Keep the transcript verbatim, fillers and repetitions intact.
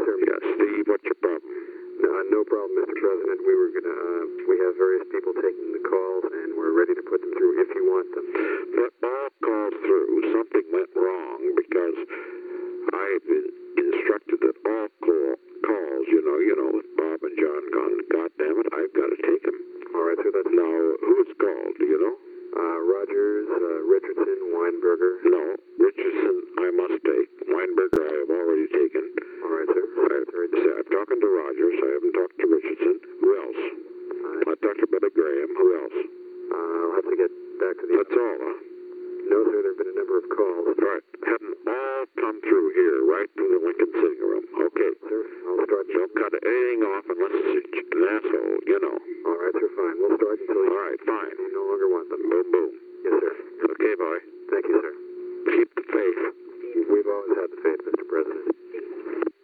sir. Yeah, Steve, what's your problem? No, no problem, Mister President. We were gonna, uh, we have various people taking the calls, and we're ready to put them through if you want them. But all calls through, something went wrong because I've been instructed that all call, calls, you know, you know, with Bob and John gone, God damn it, I've got to take them. All right, sir. That's Now, who's called, do you know? uh, Rogers, uh, Richardson, Weinberger. No, Richardson I must take. Weinberger I have already taken. All right, sir. I, see, I'm talking to Rogers. I haven't talked to Richardson. Who else? Uh, I talked to Billy Graham. Who else? uh, I'll have to get back to the... That's all, huh? No, sir. There have been a number of calls. Right. Hadn't all come through here, right through the Lincoln sitting room. Okay. Sir, I'll start... Don't cut anything off unless it's an asshole, you know. All right, sir. Fine. We'll start until you... All right, fine. You no longer want them. Boom, boom. Yes, sir. Okay, boy. Thank you, sir. Keep the faith. We've always had the faith, Mister President.